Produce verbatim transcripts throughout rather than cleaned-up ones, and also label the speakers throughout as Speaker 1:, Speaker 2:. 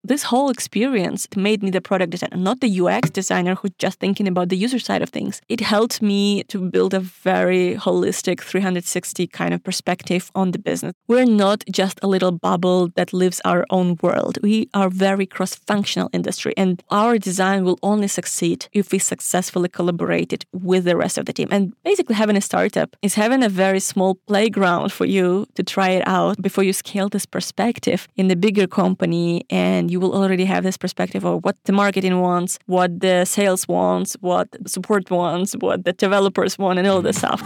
Speaker 1: this whole experience made me the product designer, not the U X designer who's just thinking about the user side of things. It helped me to build a very holistic three hundred sixty kind of perspective on the business. We're not just a little bubble that lives our own world. We are very cross-functional industry, and our design will only succeed if we successfully collaborated with the rest of the team. And basically having a startup is having a very small playground for you to try it out before you scale this perspective in the bigger company, and you will already have this perspective of what the marketing wants, what the sales wants, what support wants, what the developers want, and all this stuff.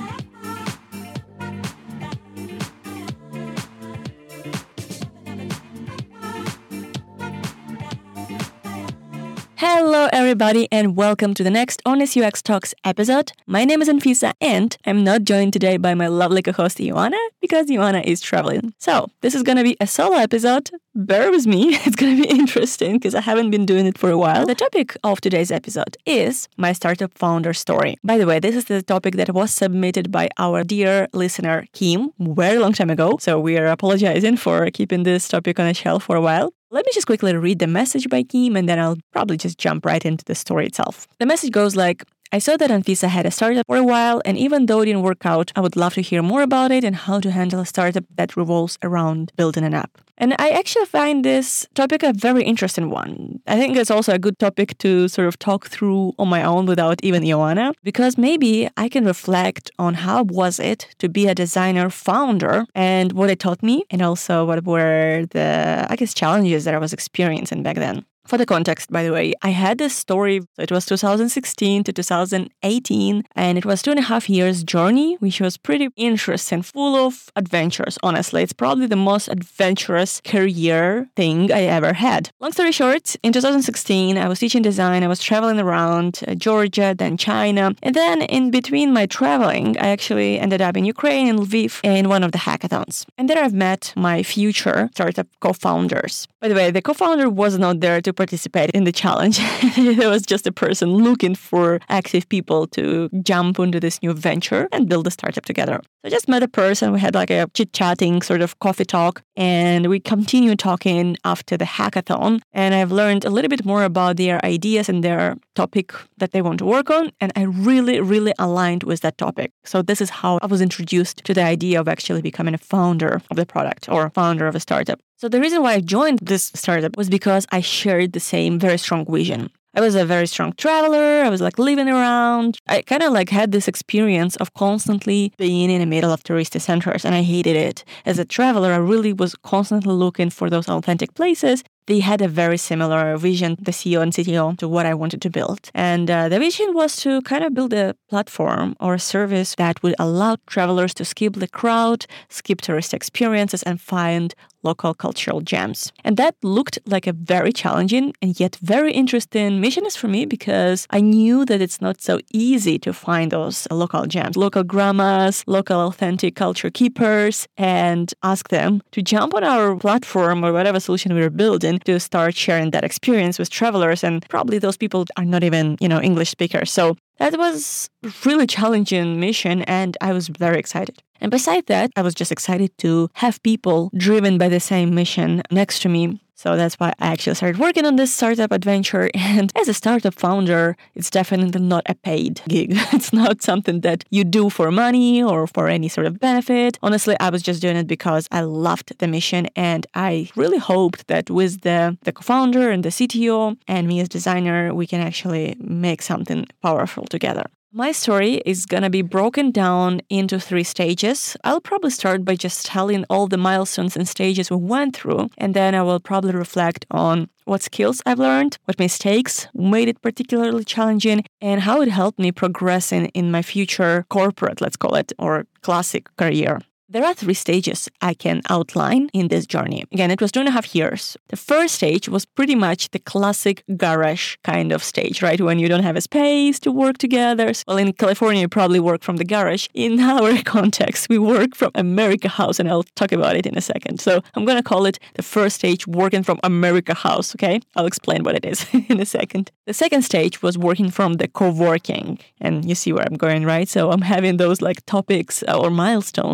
Speaker 1: Hello everybody and welcome to the next Honest U X Talks episode. My name is Anfisa and I'm not joined today by my lovely co-host Ioana because Ioana is traveling. So this is going to be a solo episode. Bear with me, it's going to be interesting because I haven't been doing it for a while. The topic of today's episode is my startup founder story. By the way, this is the topic that was submitted by our dear listener Kim a very long time ago. So we are apologizing for keeping this topic on a shelf for a while. Let me just quickly read the message by Kim and then I'll probably just jump right into the story itself. The message goes like, I saw that Anfisa had a startup for a while, and even though it didn't work out, I would love to hear more about it and how to handle a startup that revolves around building an app. And I actually find this topic a very interesting one. I think it's also a good topic to sort of talk through on my own without even Ioana, because maybe I can reflect on how was it to be a designer founder and what it taught me, and also what were the, I guess, challenges that I was experiencing back then. For the context, by the way, I had this story, so it was two thousand sixteen to two thousand eighteen, and it was two and a half years journey, which was pretty interesting, full of adventures, honestly. It's probably the most adventurous career thing I ever had. Long story short, in two thousand sixteen, I was teaching design, I was traveling around uh, Georgia, then China, and then in between my traveling, I actually ended up in Ukraine, in Lviv, in one of the hackathons. And there I've met my future startup co-founders. By the way, the co-founder was not there to participate in the challenge. It was just a person looking for active people to jump into this new venture and build a startup together. So I just met a person, we had like a chit-chatting sort of coffee talk, and we continued talking after the hackathon, and I've learned a little bit more about their ideas and their topic that they want to work on, and I really, really aligned with that topic. So this is how I was introduced to the idea of actually becoming a founder of the product or founder of a startup. So the reason why I joined this startup was because I shared the same very strong vision. I was a very strong traveler. I was like living around. I kind of like had this experience of constantly being in the middle of touristy centers, and I hated it. As a traveler, I really was constantly looking for those authentic places. They had a very similar vision, the C E O and C T O, to what I wanted to build. And uh, the vision was to kind of build a platform or a service that would allow travelers to skip the crowd, skip tourist experiences, and find local cultural gems. And that looked like a very challenging and yet very interesting mission for me because I knew that it's not so easy to find those local gems, local grandmas, local authentic culture keepers, and ask them to jump on our platform or whatever solution we were building to start sharing that experience with travelers. And probably those people are not even, you know, English speakers. So that was a really challenging mission, and I was very excited. And besides that, I was just excited to have people driven by the same mission next to me. So that's why I actually started working on this startup adventure. And as a startup founder, it's definitely not a paid gig. It's not something that you do for money or for any sort of benefit. Honestly, I was just doing it because I loved the mission. And I really hoped that with the, the co-founder and the C T O and me as designer, we can actually make something powerful together. My story is going to be broken down into three stages. I'll probably start by just telling all the milestones and stages we went through, and then I will probably reflect on what skills I've learned, what mistakes made it particularly challenging, and how it helped me progressing in my future corporate, let's call it, or classic career. There are three stages I can outline in this journey. Again, it was two and a half years. The first stage was pretty much the classic garage kind of stage, right? When you don't have a space to work together. Well, in California, you probably work from the garage. In our context, we work from America House, and I'll talk about it in a second. So I'm going to call it the first stage, working from America House, okay? I'll explain what it is in a second. The second stage was working from the co-working, and you see where I'm going, right? So I'm having those like topics or milestones broken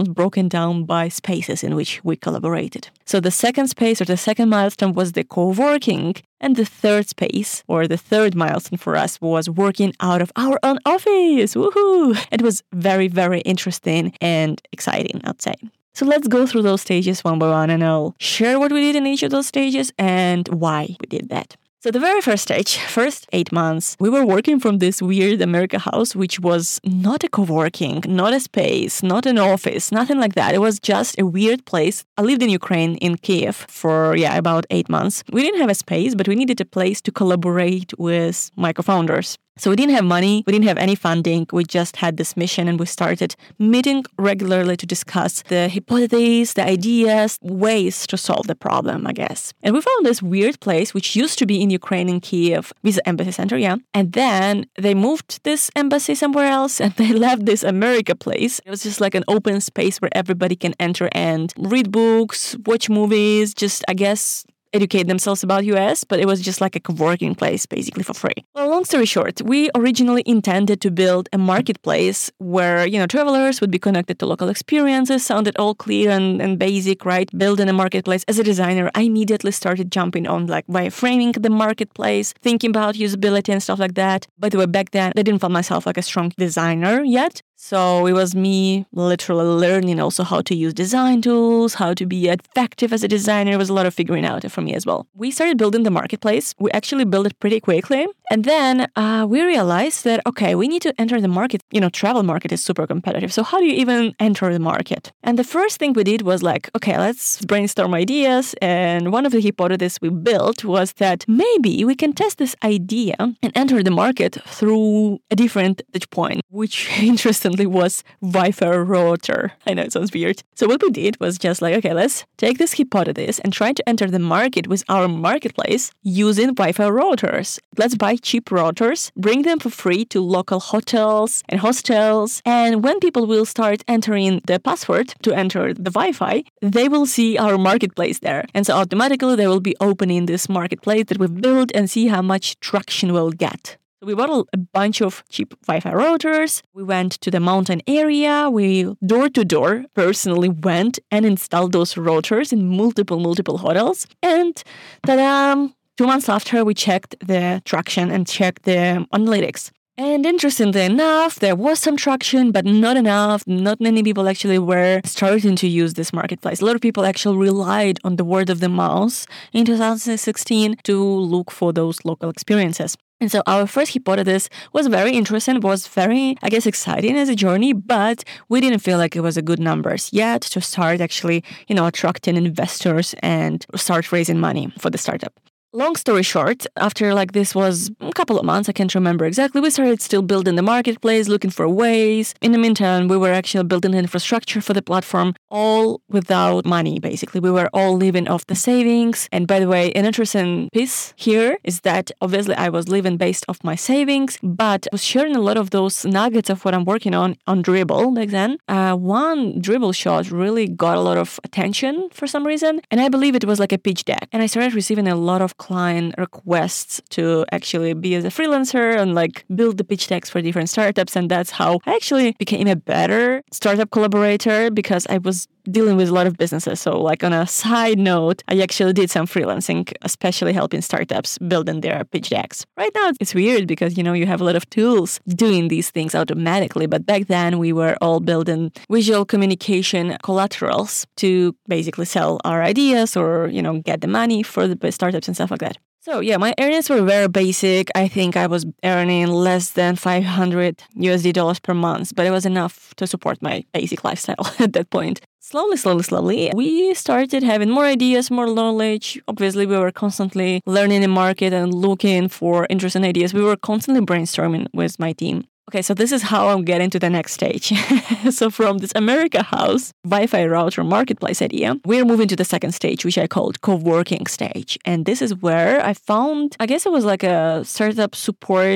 Speaker 1: broken down by spaces in which we collaborated. So the second space or the second milestone was the co-working. And the third space, or the third milestone for us, was working out of our own office. Woohoo! It was very, very interesting and exciting, I'd say. So let's go through those stages one by one, and I'll share what we did in each of those stages and why we did that. So the very first stage, first eight months, we were working from this weird America house, which was not a co-working, not a space, not an office, nothing like that. It was just a weird place. I lived in Ukraine, in Kiev, for, yeah, about eight months. We didn't have a space, but we needed a place to collaborate with my co-founders. So we didn't have money, we didn't have any funding, we just had this mission and we started meeting regularly to discuss the hypotheses, the ideas, ways to solve the problem, I guess. And we found this weird place, which used to be in Ukraine, in Kiev, Visa Embassy Center, yeah. And then they moved this embassy somewhere else and they left this America place. It was just like an open space where everybody can enter and read books, watch movies, just, I guess, educate themselves about U S, but it was just like a co-working place, basically for free. Well, long story short, we originally intended to build a marketplace where, you know, travelers would be connected to local experiences, sounded all clear and, and basic, right? Building a marketplace. As a designer, I immediately started jumping on like wireframing the marketplace, thinking about usability and stuff like that. By the way, back then, I didn't find myself like a strong designer yet. So it was me literally learning also how to use design tools, how to be effective as a designer. It was a lot of figuring out for me as well. We started building the marketplace. We actually built it pretty quickly. And then uh, we realized that, okay, we need to enter the market. You know, travel market is super competitive. So how do you even enter the market? And the first thing we did was like, okay, let's brainstorm ideas. And one of the hypotheses we built was that maybe we can test this idea and enter the market through a different touch point, which interestingly was Wi-Fi router. I know it sounds weird. So what we did was just like, okay, let's take this hypothesis and try to enter the market with our marketplace using Wi-Fi routers. Let's buy cheap routers, bring them for free to local hotels and hostels. And when people will start entering the password to enter the Wi-Fi, they will see our marketplace there. And so automatically they will be opening this marketplace that we've built and see how much traction we'll get. So we bought a bunch of cheap Wi-Fi routers. We went to the mountain area. We door to door personally went and installed those routers in multiple, multiple hotels. And ta-da! Two months after, we checked the traction and checked the analytics. And interestingly enough, there was some traction, but not enough. Not many people actually were starting to use this marketplace. A lot of people actually relied on the word of the mouth in two thousand sixteen to look for those local experiences. And so our first hypothesis was very interesting, was very, I guess, exciting as a journey, but we didn't feel like it was a good numbers yet to start actually, you know, attracting investors and start raising money for the startup. Long story short, after like this was a couple of months, I can't remember exactly, we started still building the marketplace, looking for ways. In the meantime, we were actually building the infrastructure for the platform, all without money, basically. We were all living off the savings. And by the way, an interesting piece here is that obviously I was living based off my savings, but I was sharing a lot of those nuggets of what I'm working on on Dribbble back then. Uh, one Dribbble shot really got a lot of attention for some reason. And I believe it was like a pitch deck. And I started receiving a lot of client requests to actually be as a freelancer and like build the pitch decks for different startups. And that's how I actually became a better startup collaborator because I was dealing with a lot of businesses. So like on a side note, I actually did some freelancing, especially helping startups building their pitch decks. Right now, it's weird because, you know, you have a lot of tools doing these things automatically. But back then we were all building visual communication collaterals to basically sell our ideas or, you know, get the money for the startups and stuff like that. So yeah, my earnings were very basic. I think I was earning less than five hundred U S D dollars per month, but it was enough to support my basic lifestyle at that point. Slowly, slowly, slowly, we started having more ideas, more knowledge. Obviously, we were constantly learning the market and looking for interesting ideas. We were constantly brainstorming with my team. Okay, so this is how I'm getting to the next stage. So from this America House Wi-Fi router marketplace idea, we're moving to the second stage, which I called co-working stage. And this is where I found, I guess it was like a startup support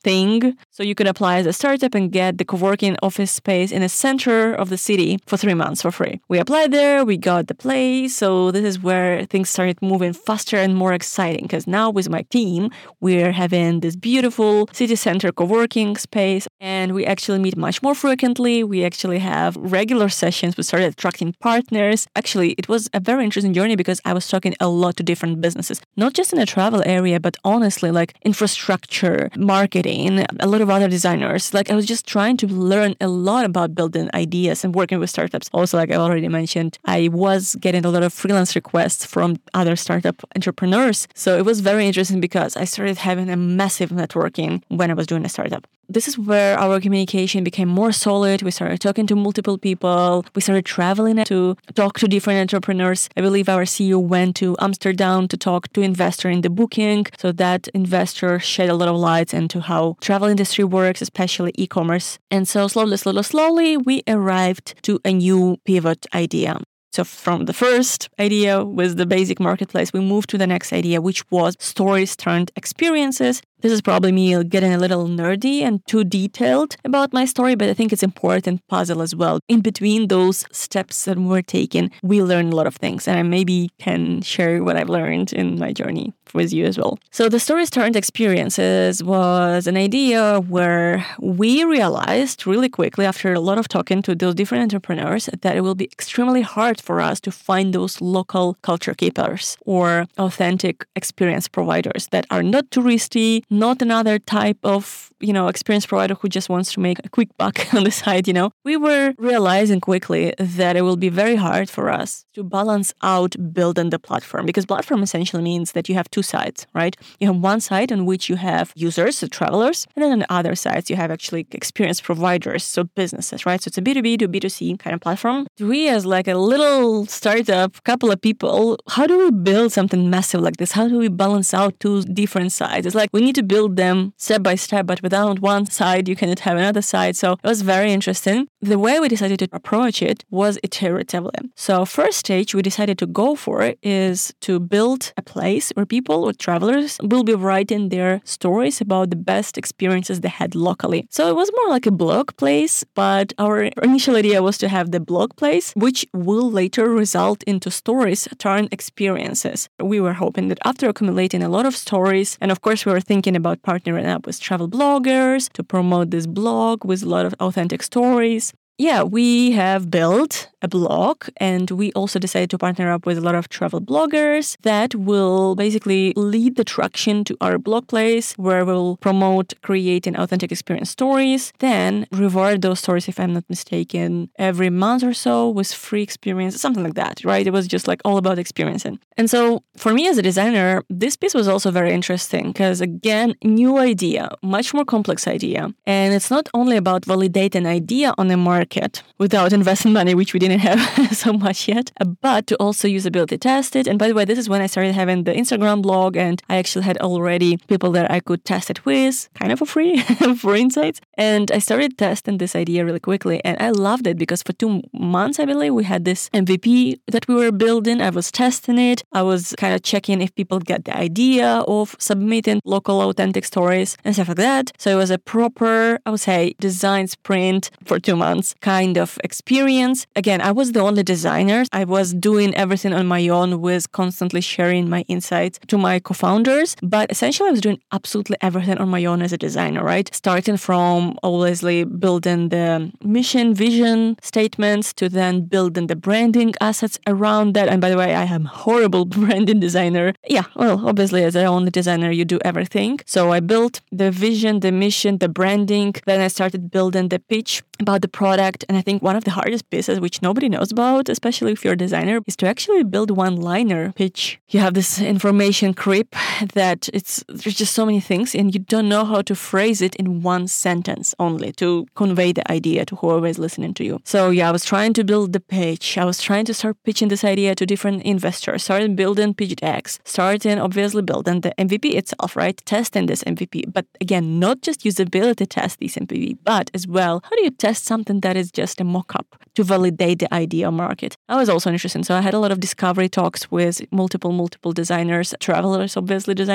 Speaker 1: thing. So you could apply as a startup and get the co-working office space in the center of the city for three months for free. We applied there, we got the place. So this is where things started moving faster and more exciting, because now with my team, we're having this beautiful city center co-working space, and we actually meet much more frequently. We actually have regular sessions. We started attracting partners. Actually, it was a very interesting journey because I was talking a lot to different businesses, not just in the travel area, but honestly, like infrastructure, marketing, a lot of other designers. Like I was just trying to learn a lot about building ideas and working with startups. Also, like I already mentioned, I was getting a lot of freelance requests from other startup entrepreneurs. So it was very interesting because I started having a massive networking when I was doing a startup. This is where our communication became more solid. We started talking to multiple people. We started traveling to talk to different entrepreneurs. I believe our C E O went to Amsterdam to talk to investor in the booking. So that investor shed a lot of light into how travel industry works, especially e-commerce. And so slowly, slowly, slowly, we arrived to a new pivot idea. So from the first idea with the basic marketplace, we moved to the next idea, which was stories turned experiences. This is probably me getting a little nerdy and too detailed about my story, but I think it's important puzzle as well. In between those steps that we're taking, we learn a lot of things, and I maybe can share what I've learned in my journey with you as well. So the stories turned experiences was an idea where we realized really quickly after a lot of talking to those different entrepreneurs that it will be extremely hard for us to find those local culture keepers or authentic experience providers that are not touristy, not another type of, you know, experience provider who just wants to make a quick buck on the side, you know. We were realizing quickly that it will be very hard for us to balance out building the platform, because platform essentially means that you have two sides, right? You have one side on which you have users, so travelers, and then on the other sides you have actually experience providers, so businesses, right? So it's a B two B to B two C kind of platform. We as like a little startup, couple of people, how do we build something massive like this? How do we balance out two different sides? It's like we need to build them step by step, but without one side, you cannot have another side. So it was very interesting. The way we decided to approach it was iteratively. So first stage we decided to go for is to build a place where people or travelers will be writing their stories about the best experiences they had locally. So it was more like a blog place, but our initial idea was to have the blog place, which will later result into stories turn experiences. We were hoping that after accumulating a lot of stories, and of course we were thinking about partnering up with travel bloggers to promote this blog with a lot of authentic stories. Yeah, we have built a blog, and we also decided to partner up with a lot of travel bloggers that will basically lead the traction to our blog place, where we'll promote creating authentic experience stories, then reward those stories, if I'm not mistaken, every month or so with free experience, something like that, right? It was just like all about experiencing. And so for me as a designer, this piece was also very interesting because, again, new idea, much more complex idea. And it's not only about validating an idea on the market without investing money, which we didn't have so much yet, but to also usability test it. And by the way, this is when I started having the Instagram blog, and I actually had already people that I could test it with, kind of for free, for insights. And I started testing this idea really quickly, and I loved it because for two months, I believe, we had this M V P that we were building. I was testing it. I was kind of checking if people get the idea of submitting local authentic stories and stuff like that. So it was a proper, I would say, design sprint for two months kind of experience. Again, I was the only designer. I was doing everything on my own, with constantly sharing my insights to my co-founders. But essentially, I was doing absolutely everything on my own as a designer, right? Starting from obviously building the mission, vision statements, to then building the branding assets around that. And by the way, I am a horrible branding designer. Yeah, well, obviously, as the only designer, you do everything. So I built the vision, the mission, the branding. Then I started building the pitch about the product. And I think one of the hardest pieces, which nobody knows about, especially if you're a designer, is to actually build one-liner pitch. You have this information creep that it's there's just so many things, and you don't know how to phrase it in one sentence only to convey the idea to whoever is listening to you. So yeah, I was trying to build the pitch. I was trying to start pitching this idea to different investors, started building pitch decks, starting obviously building the M V P itself, right? Testing this M V P. But again, not just usability test this M V P, but as well, how do you test something that is just a mock-up to validate the idea market? That was also interesting. So I had a lot of discovery talks with multiple, multiple designers, travelers, obviously designers.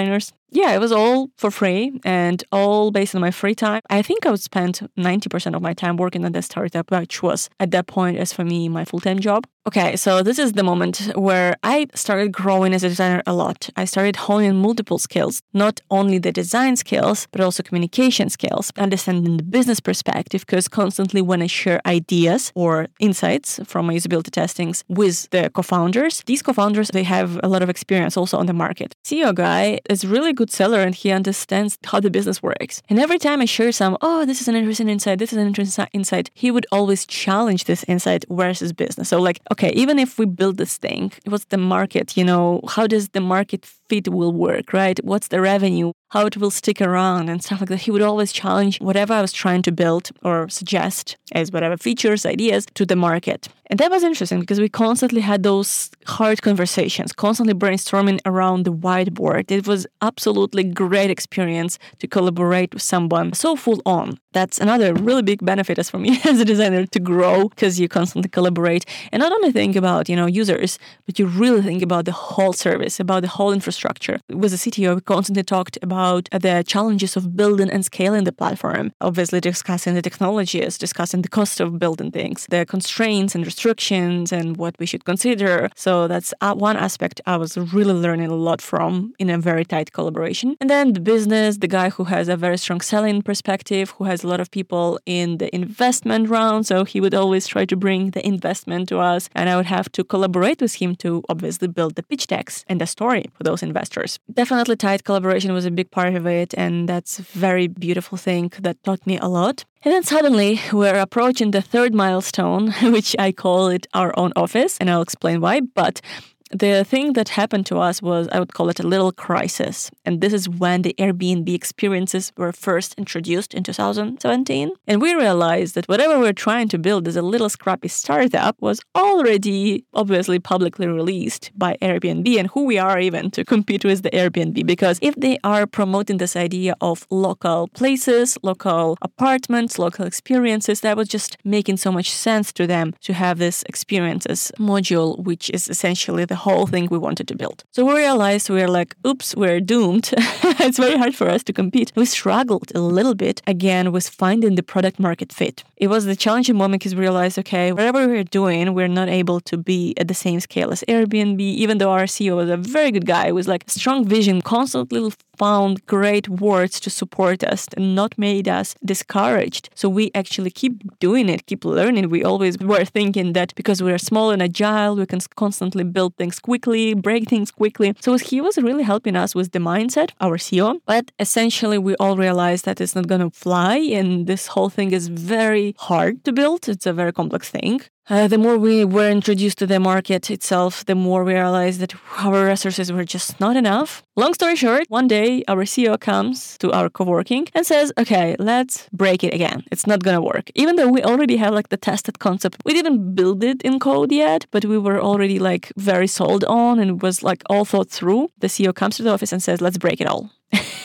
Speaker 1: yeah, it was all for free and all based on my free time. I think I would spend ninety percent of my time working on the startup, which was at that point, as for me, my full-time job. Okay, so this is the moment where I started growing as a designer a lot. I started honing multiple skills, not only the design skills, but also communication skills, understanding the business perspective, because constantly when I share ideas or insights from my usability testings with the co-founders, these co-founders, they have a lot of experience also on the market. C E O guy is really good seller and he understands how the business works. And every time I share some, oh, this is an interesting insight, this is an interesting insight, he would always challenge this insight versus business. So like, okay, even if we build this thing, what's the market, you know, how does the market fit will work, right? What's the revenue, how it will stick around and stuff like that. He would always challenge whatever I was trying to build or suggest as whatever features, ideas to the market. And that was interesting because we constantly had those hard conversations, constantly brainstorming around the whiteboard. It was absolutely great experience to collaborate with someone so full on. That's another really big benefit as for me as a designer to grow because you constantly collaborate and not only think about, you know, users, but you really think about the whole service, about the whole infrastructure. With the C T O, we constantly talked about the challenges of building and scaling the platform, obviously discussing the technologies, discussing the cost of building things, the constraints and restrictions and what we should consider. So that's one aspect I was really learning a lot from in a very tight collaboration. And then the business, the guy who has a very strong selling perspective, who has a lot of people in the investment round. So he would always try to bring the investment to us. And I would have to collaborate with him to obviously build the pitch decks and the story for those investors. Definitely tight collaboration was a big part of it. And that's a very beautiful thing that taught me a lot. And then suddenly we're approaching the third milestone, which I call it our own office. And I'll explain why. But the thing that happened to us was, I would call it a little crisis. And this is when the Airbnb experiences were first introduced in two thousand seventeen. And we realized that whatever we we're trying to build as a little scrappy startup was already obviously publicly released by Airbnb. And who we are even to compete with the Airbnb. Because if they are promoting this idea of local places, local apartments, local experiences, that was just making so much sense to them to have this experiences module, which is essentially the whole thing we wanted to build. So we realized we were like, oops, we're doomed. It's very hard for us to compete. We struggled a little bit again with finding the product market fit. It was the challenging moment because we realized, okay, whatever we're doing, we're not able to be at the same scale as Airbnb, even though our C E O was a very good guy with like strong vision, constantly found great words to support us and not made us discouraged. So we actually keep doing it, keep learning. We always were thinking that because we're small and agile, we can constantly build things quickly, break things quickly. So he was really helping us with the mindset, our C E O. But essentially, we all realized that it's not going to fly. And this whole thing is very hard to build. It's a very complex thing. Uh, the more we were introduced to the market itself, the more we realized that our resources were just not enough. Long story short, one day our C E O comes to our co-working and says, okay, let's break it again. It's not going to work. Even though we already have like the tested concept, we didn't build it in code yet, but we were already like very sold on and it was like all thought through. The C E O comes to the office and says, let's break it all.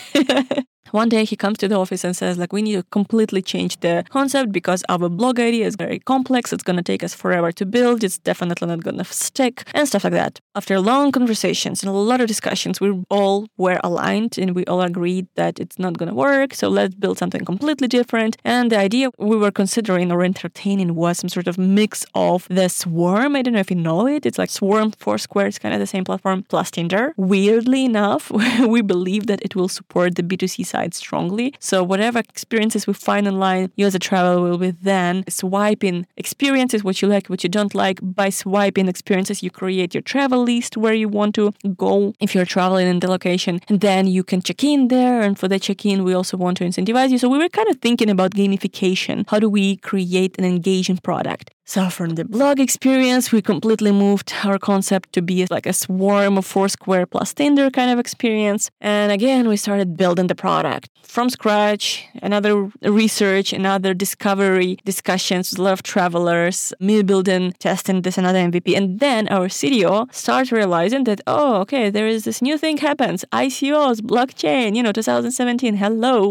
Speaker 1: One day he comes to the office and says, like, we need to completely change the concept because our blog idea is very complex. It's going to take us forever to build. It's definitely not going to stick and stuff like that. After long conversations and a lot of discussions, we all were aligned and we all agreed that it's not going to work. So let's build something completely different. And the idea we were considering or entertaining was some sort of mix of the Swarm. I don't know if you know it. It's like Swarm, Foursquare. It's kind of the same platform plus Tinder. Weirdly enough, we believe that it will support the B two C side strongly. So whatever experiences we find online, you as a traveler will be then swiping experiences, what you like, what you don't like. By swiping experiences, you create your travel list where you want to go if you're traveling in the location. And then you can check in there. And for the check-in, we also want to incentivize you. So we were kind of thinking about gamification. How do we create an engaging product? So from the blog experience, we completely moved our concept to be like a Swarm of Foursquare plus Tinder kind of experience. And again, we started building the product from scratch, another research, another discovery discussions with a lot of travelers, me building, testing this another M V P. And then our C T O starts realizing that, oh, okay, there is this new thing happens. I C Os, blockchain, you know, two thousand seventeen, hello.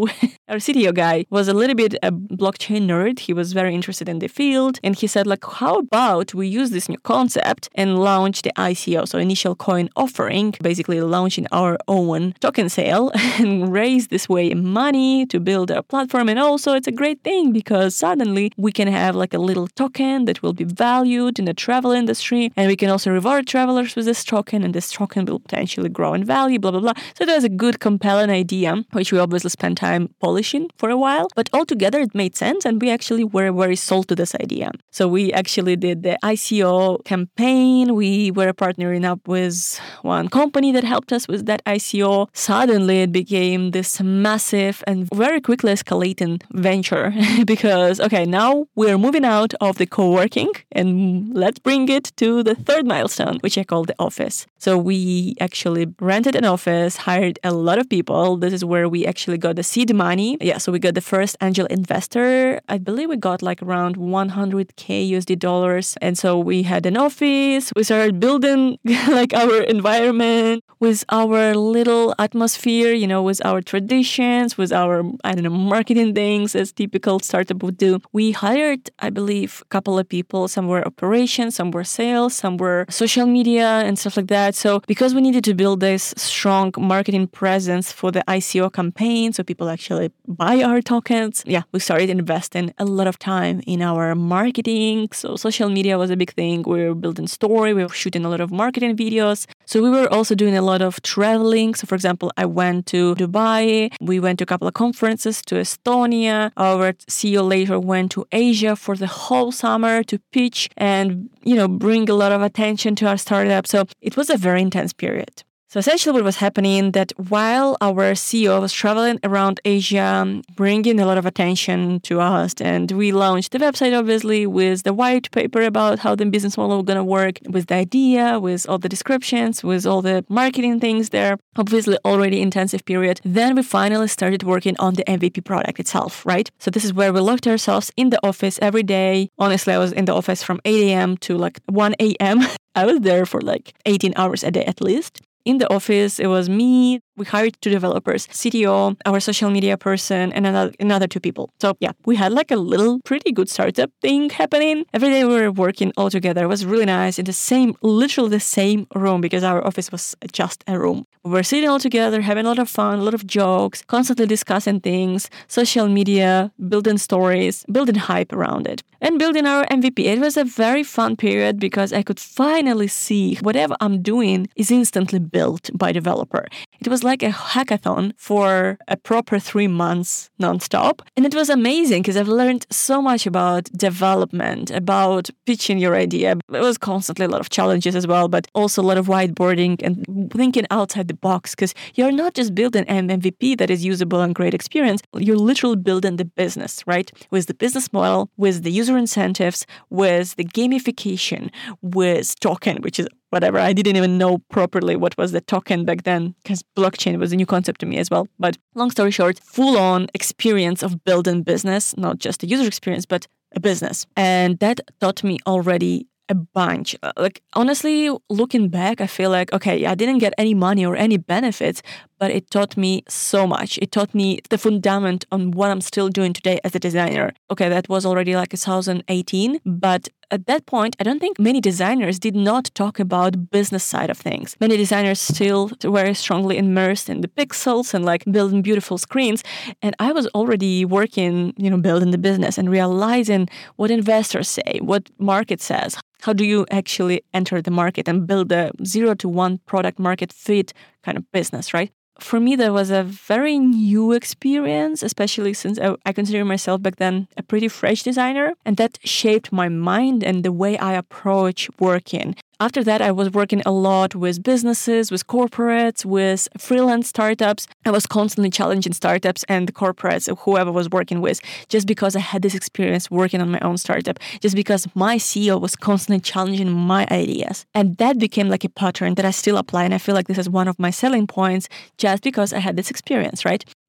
Speaker 1: Our C T O guy was a little bit a blockchain nerd. He was very interested in the field. And he said, like, how about we use this new concept and launch the I C O, so initial coin offering, basically launching our own token sale and raise this way money to build our platform. And also it's a great thing because suddenly we can have like a little token that will be valued in the travel industry. And we can also reward travelers with this token, and this token will potentially grow in value, blah, blah, blah. So it was a good, compelling idea, which we obviously spent time polishing for a while. But altogether, it made sense, and we actually were very sold to this idea. So we actually did the I C O campaign. We were partnering up with one company that helped us with that I C O. Suddenly, it became this massive and very quickly escalating venture because, okay, now we're moving out of the co-working and let's bring it to the third milestone, which I call the office. So we actually rented an office, hired a lot of people. This is where we actually got the seed money. Yeah, so we got the first angel investor. I believe we got like around one hundred K U S D dollars. And so we had an office. We started building like our environment with our little atmosphere, you know, with our traditions, with our, I don't know, marketing things as typical startup would do. We hired, I believe, a couple of people. Some were operations, some were sales, some were social media and stuff like that. So because we needed to build this strong marketing presence for the I C O campaign, so people actually buy our tokens, yeah, we started investing a lot of time in our marketing. So social media was a big thing. We were building story. We were shooting a lot of marketing videos. So we were also doing a lot of traveling. So for example, I went to Dubai. We went to a couple of conferences to Estonia. Our C E O later went to Asia for the whole summer to pitch and, you know, bring a lot of attention to our startup. So it was a very intense period. So essentially what was happening that while our C E O was traveling around Asia, bringing a lot of attention to us, and we launched the website, obviously, with the white paper about how the business model was going to work, with the idea, with all the descriptions, with all the marketing things there, obviously already intensive period. Then we finally started working on the M V P product itself, right? So this is where we locked ourselves in the office every day. Honestly, I was in the office from eight a.m. to like one a.m. I was there for like eighteen hours a day at least. In the office, it was me. We hired two developers, C T O, our social media person, and another, another two people. So yeah, we had like a little pretty good startup thing happening. Every day we were working all together. It was really nice in the same, literally the same room because our office was just a room. We were sitting all together, having a lot of fun, a lot of jokes, constantly discussing things, social media, building stories, building hype around it, and building our M V P. It was a very fun period because I could finally see whatever I'm doing is instantly built by developer. It was like a hackathon for a proper three months nonstop. And it was amazing because I've learned so much about development, about pitching your idea. It was constantly a lot of challenges as well, but also a lot of whiteboarding and thinking outside the box because you're not just building an M V P that is usable and great experience. You're literally building the business, right? With the business model, with the user incentives, with the gamification, with token, which is whatever. I didn't even know properly what was the token back then because blockchain was a new concept to me as well. But long story short, full-on experience of building business, not just a user experience, but a business. And that taught me already a bunch. Like, honestly, looking back, I feel like, okay, I didn't get any money or any benefits, but it taught me so much. It taught me the fundament on what I'm still doing today as a designer. Okay, that was already like two thousand eighteen, but at that point, I don't think many designers did not talk about business side of things. Many designers still were strongly immersed in the pixels and like building beautiful screens. And I was already working, you know, building the business and realizing what investors say, what market says. How do you actually enter the market and build a zero to one product market fit kind of business, right? For me, that was a very new experience, especially since I, I consider myself back then a pretty fresh designer. And that shaped my mind and the way I approach working. After that, I was working a lot with businesses, with corporates, with freelance startups. I was constantly challenging startups and corporates, whoever was working with, just because I had this experience working on my own startup, just because my C E O was constantly challenging my ideas. And that became like a pattern that I still apply. And I feel like this is one of my selling points just because I had this experience, right?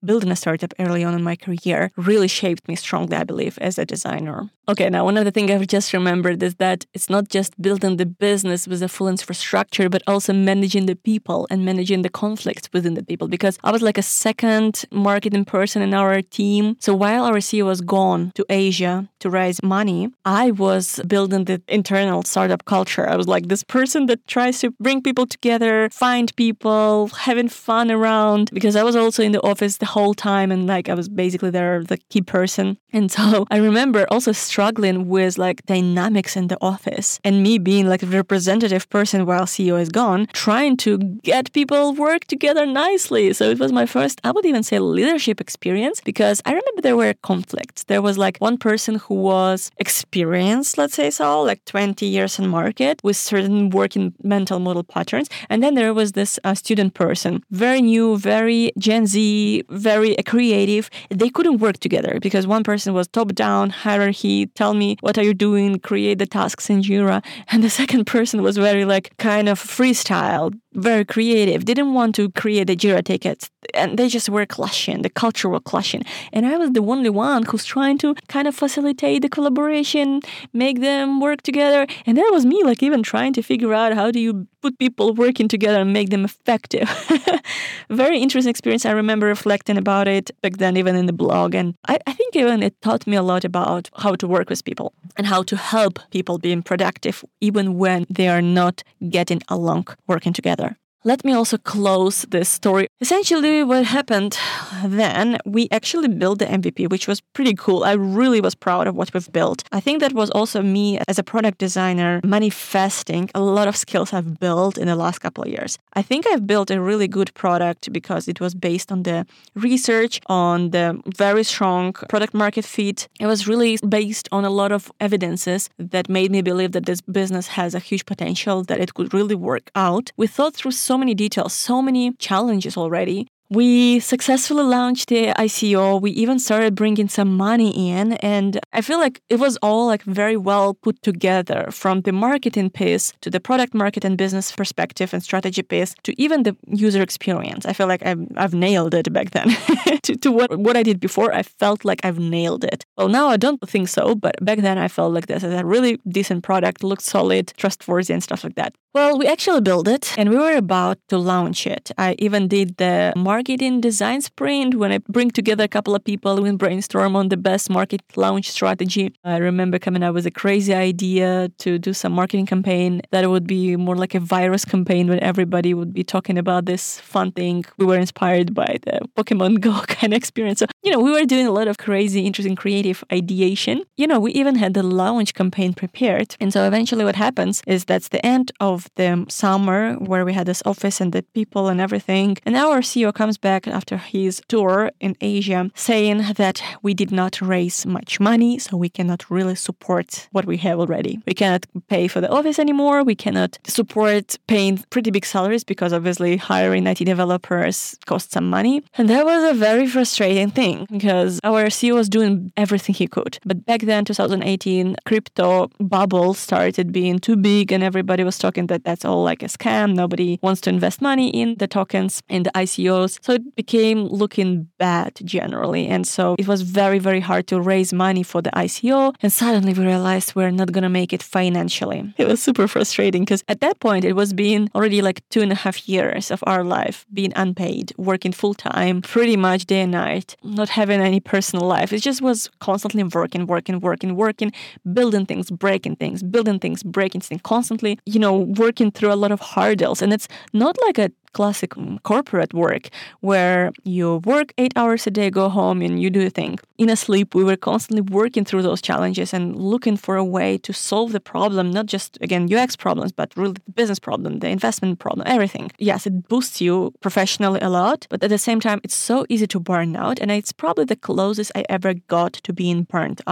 Speaker 1: building a startup early on in my career really shaped me strongly, I believe, as a designer. Okay, now one of the things I've just remembered is that it's not just building the business with a full infrastructure, but also managing the people and managing the conflicts within the people, because I was like a second marketing person in our team. So while our C E O was gone to Asia to raise money, I was building the internal startup culture. I was like this person that tries to bring people together, find people, having fun around, because I was also in the office the whole time and like I was basically there, the key person. And so I remember also struggling with like dynamics in the office and me being like a representative person while C E O is gone, trying to get people work together nicely. So it was my first, I would even say, leadership experience, because I remember there were conflicts. There was like one person who was experienced, let's say so, like twenty years in market with certain working mental model patterns. And then there was this uh, student person, very new, very Gen Z, very uh, creative. They couldn't work together because one person was top-down hierarchy, tell me what are you doing, create the tasks in Jira. And the second person was very like kind of freestyle, very creative, didn't want to create the Jira tickets. And they just were clashing, the culture was clashing. And I was the only one who's trying to kind of facilitate the collaboration, make them work together. And that was me, like even trying to figure out how do you put people working together and make them effective. Very interesting experience. I remember reflecting about it back then, even in the blog. And I, I think even it taught me a lot about how to work with people and how to help people being productive, even when they are not getting along working together. Let me also close this story. Essentially, what happened then, we actually built the M V P, which was pretty cool. I really was proud of what we've built. I think that was also me as a product designer manifesting a lot of skills I've built in the last couple of years. I think I've built a really good product because it was based on the research, on the very strong product market fit. It was really based on a lot of evidences that made me believe that this business has a huge potential, that it could really work out. We thought through so So many details, so many challenges already. We successfully launched the I C O. We even started bringing some money in. And I feel like it was all like very well put together, from the marketing piece to the product market and business perspective and strategy piece to even the user experience. I feel like I've, I've nailed it back then. to to what, what I did before, I felt like I've nailed it. Well, now I don't think so, but back then I felt like this is a really decent product, looked solid, trustworthy and stuff like that. Well, we actually built it and we were about to launch it. I even did the marketing design sprint when I bring together a couple of people and brainstorm on the best market launch strategy. I remember coming up with a crazy idea to do some marketing campaign that would be more like a virus campaign when everybody would be talking about this fun thing. We were inspired by the Pokemon Go kind of experience. So, you know, we were doing a lot of crazy, interesting, creative ideation. You know, we even had the launch campaign prepared. And so eventually what happens is that's the end of the summer where we had this office and the people and everything. And our C E O comes back after his tour in Asia saying that we did not raise much money, so we cannot really support what we have already. We cannot pay for the office anymore. We cannot support paying pretty big salaries because obviously hiring I T developers costs some money. And that was a very frustrating thing because our C E O was doing everything he could. But back then, two thousand eighteen, crypto bubble started being too big and everybody was talking that that's all like a scam. Nobody wants to invest money in the tokens, in the I C Os. So it became looking bad generally. And so it was very, very hard to raise money for the I C O. And suddenly we realized we're not going to make it financially. It was super frustrating because at that point it was being already like two and a half years of our life being unpaid, working full time, pretty much day and night, not having any personal life. It just was constantly working, working, working, working, building things, breaking things, building things, breaking things, constantly, you know, working through a lot of hurdles. And it's not like a classic corporate work where you work eight hours a day, go home and you do a thing. In a sleep, we were constantly working through those challenges and looking for a way to solve the problem, not just, again, U X problems, but really the business problem, the investment problem, everything. Yes, it boosts you professionally a lot, but at the same time, it's so easy to burn out. And it's probably the closest I ever got to being burnt out.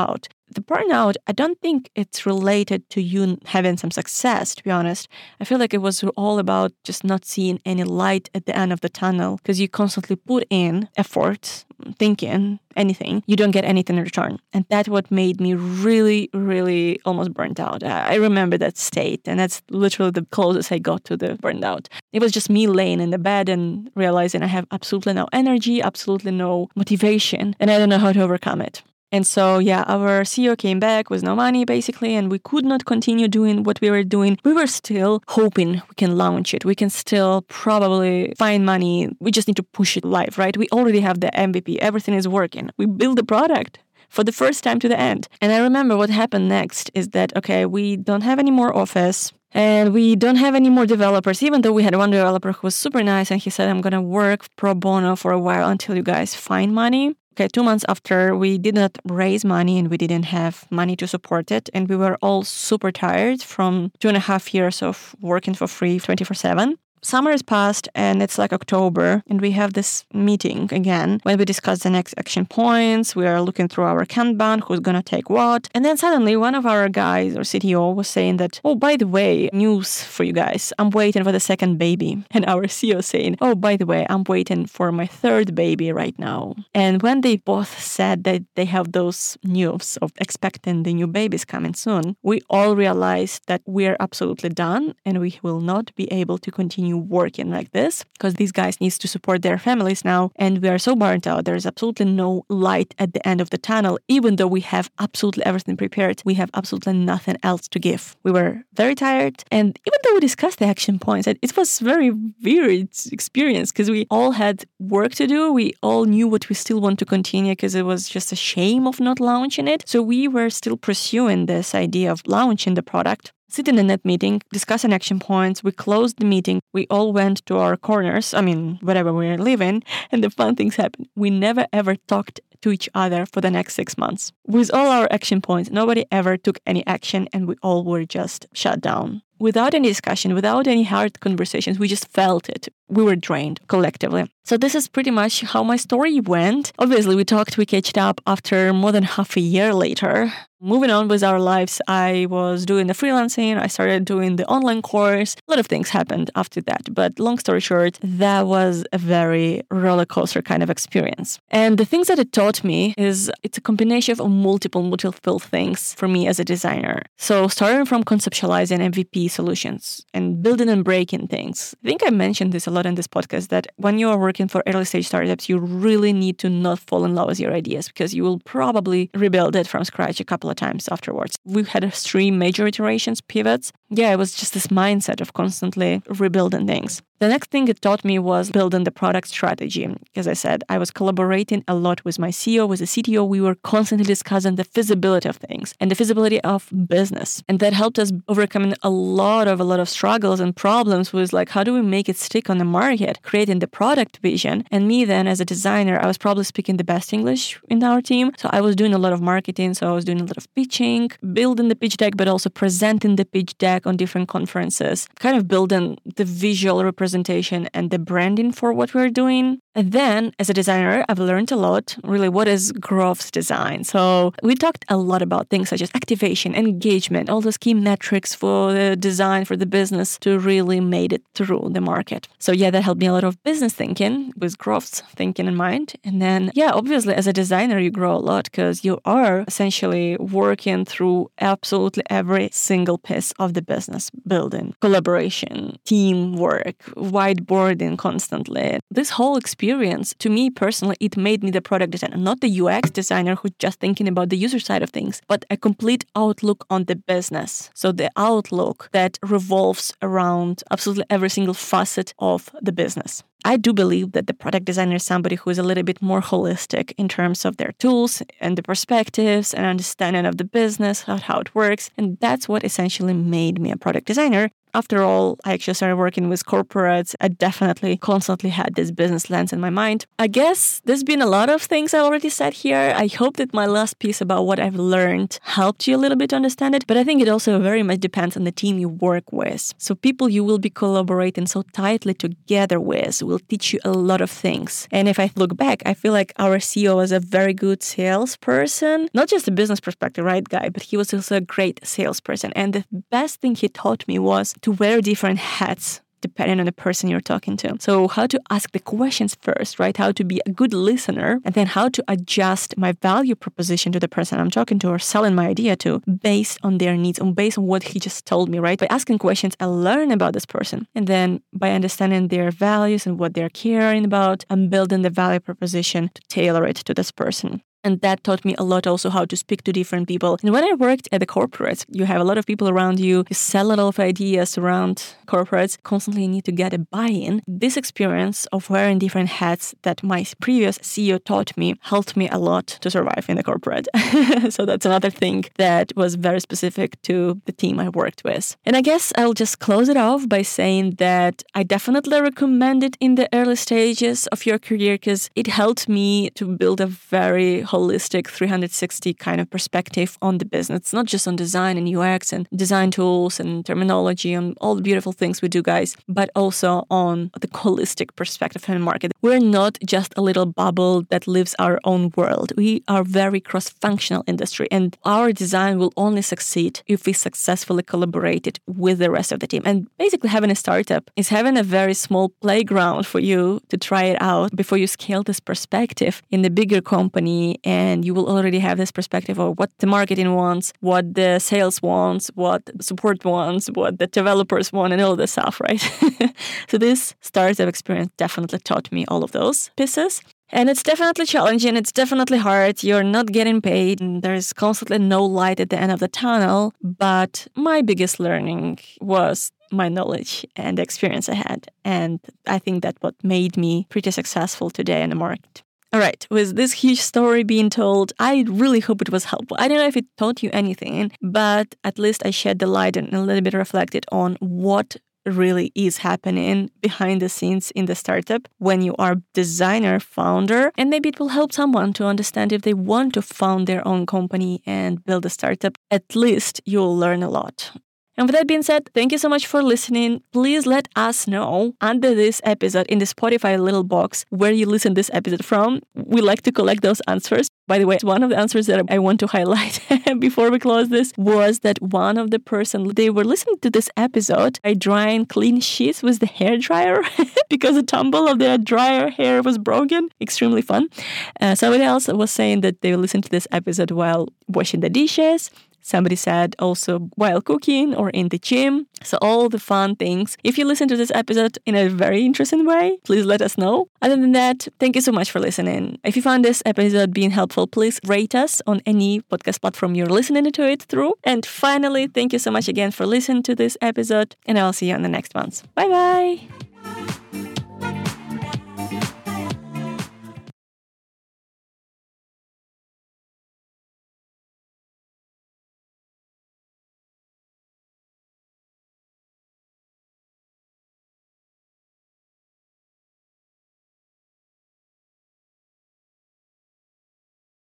Speaker 1: the burnout, I don't think it's related to you having some success, to be honest. I feel like it was all about just not seeing any light at the end of the tunnel because you constantly put in effort, thinking, anything. You don't get anything in return. And that's what made me really, really almost burnt out. I remember that state, and that's literally the closest I got to the burned out. It was just me laying in the bed and realizing I have absolutely no energy, absolutely no motivation, and I don't know how to overcome it. And so, yeah, our C E O came back with no money, basically, and we could not continue doing what we were doing. We were still hoping we can launch it. We can still probably find money. We just need to push it live, right? We already have the M V P. Everything is working. We build the product for the first time to the end. And I remember what happened next is that, okay, we don't have any more office. And we don't have any more developers, even though we had one developer who was super nice and he said, I'm going to work pro bono for a while until you guys find money. Okay, two months after, we did not raise money and we didn't have money to support it. And we were all super tired from two and a half years of working for free twenty-four seven. Summer has passed and it's like October and we have this meeting again when we discuss the next action points. We are looking through our Kanban, who's going to take what. And then suddenly one of our guys or C T O was saying that, oh, by the way, news for you guys, I'm waiting for the second baby. And our C E O saying, oh, by the way, I'm waiting for my third baby right now. And when they both said that they have those news of expecting the new babies coming soon, we all realized that we are absolutely done and we will not be able to continue working like this because these guys need to support their families now and we are so burnt out. There's absolutely no light at the end of the tunnel. Even though we have absolutely everything prepared, we have absolutely nothing else to give. We were very tired, and even though we discussed the action points, it was very weird experience because we all had work to do. We all knew what we still want to continue because it was just a shame of not launching it. So we were still pursuing this idea of launching the product. Sitting in that meeting, discussing action points, we closed the meeting. We all went to our corners, I mean, wherever we were living, and the fun things happened. We never ever talked to each other for the next six months. With all our action points, nobody ever took any action and we all were just shut down. Without any discussion, without any hard conversations, we just felt it. We were drained collectively. So this is pretty much how my story went. Obviously, we talked, we catched up after more than half a year later. Moving on with our lives, I was doing the freelancing, I started doing the online course. A lot of things happened after that, but long story short, that was a very roller coaster kind of experience. And the things that it taught me is it's a combination of multiple, multiple things for me as a designer. So starting from conceptualizing M V P solutions and building and breaking things. I think I mentioned this a lot in this podcast that when you are working for early stage startups, you really need to not fall in love with your ideas because you will probably rebuild it from scratch a couple of times afterwards. We had three major iterations, pivots. Yeah, it was just this mindset of constantly rebuilding things. The next thing it taught me was building the product strategy. As I said, I was collaborating a lot with my C E O, with the C T O. We were constantly discussing the feasibility of things and the feasibility of business. And that helped us overcoming a lot of a lot of struggles and problems with like, how do we make it stick on the market, creating the product vision. And me then as a designer, I was probably speaking the best English in our team. So I was doing a lot of marketing. So I was doing a lot of pitching, building the pitch deck, but also presenting the pitch deck on different conferences, kind of building the visual representation and the branding for what we're doing. And then, as a designer, I've learned a lot, really, what is growth design. So we talked a lot about things such as activation, engagement, all those key metrics for the design, for the business to really make it through the market. So yeah, that helped me a lot of business thinking with growth thinking in mind. And then, yeah, obviously, as a designer, you grow a lot because you are essentially working through absolutely every single piece of the business, building, collaboration, teamwork, whiteboarding constantly. This whole experience Experience, to me personally, it made me the product designer, not the U X designer who's just thinking about the user side of things, but a complete outlook on the business. So the outlook that revolves around absolutely every single facet of the business. I do believe that the product designer is somebody who is a little bit more holistic in terms of their tools and the perspectives and understanding of the business, how, how it works. And that's what essentially made me a product designer. After all, I actually started working with corporates. I definitely constantly had this business lens in my mind. I guess there's been a lot of things I already said here. I hope that my last piece about what I've learned helped you a little bit understand it, but I think it also very much depends on the team you work with. So people you will be collaborating so tightly together with will teach you a lot of things. And if I look back, I feel like our C E O was a very good salesperson, not just a business perspective, right, guy, but he was also a great salesperson. And the best thing he taught me was to wear different hats depending on the person you're talking to. So how to ask the questions first, right? How to be a good listener, and then how to adjust my value proposition to the person I'm talking to or selling my idea to based on their needs and based on what he just told me, right? By asking questions, I learn about this person. And then by understanding their values and what they're caring about, I'm building the value proposition to tailor it to this person. And that taught me a lot also how to speak to different people. And when I worked at the corporates, you have a lot of people around you, you sell a lot of ideas around corporates, constantly need to get a buy-in. This experience of wearing different hats that my previous C E O taught me helped me a lot to survive in the corporate. So that's another thing that was very specific to the team I worked with. And I guess I'll just close it off by saying that I definitely recommend it in the early stages of your career because it helped me to build a very holistic three hundred sixty kind of perspective on the business. It's not just on design and U X and design tools and terminology and all the beautiful things we do, guys, but also on the holistic perspective in the market. We're not just a little bubble that lives our own world. We are very cross-functional industry, and our design will only succeed if we successfully collaborate it with the rest of the team. And basically having a startup is having a very small playground for you to try it out before you scale this perspective in the bigger company. And you will already have this perspective of what the marketing wants, what the sales wants, what the support wants, what the developers want, and all this stuff, right? So this startup experience definitely taught me all of those pieces. And it's definitely challenging. It's definitely hard. You're not getting paid. And there's constantly no light at the end of the tunnel. But my biggest learning was my knowledge and the experience I had. And I think that's what made me pretty successful today in the market. All right, with this huge story being told, I really hope it was helpful. I don't know if it taught you anything, but at least I shed the light and a little bit reflected on what really is happening behind the scenes in the startup when you are designer, founder, and maybe it will help someone to understand if they want to found their own company and build a startup. At least you'll learn a lot. And with that being said, thank you so much for listening. Please let us know under this episode in the Spotify little box where you listen to this episode from. We like to collect those answers. By the way, one of the answers that I want to highlight before we close this was that one of the person, they were listening to this episode by drying clean sheets with the hairdryer because the tumble of their dryer hair was broken. Extremely fun. Uh, somebody else was saying that they listened to this episode while washing the dishes. Somebody said also while cooking or in the gym. So all the fun things. If you listen to this episode in a very interesting way, please let us know. Other than that, thank you so much for listening. If you found this episode being helpful, please rate us on any podcast platform you're listening to it through. And finally, thank you so much again for listening to this episode. And I'll see you on the next ones. Bye bye.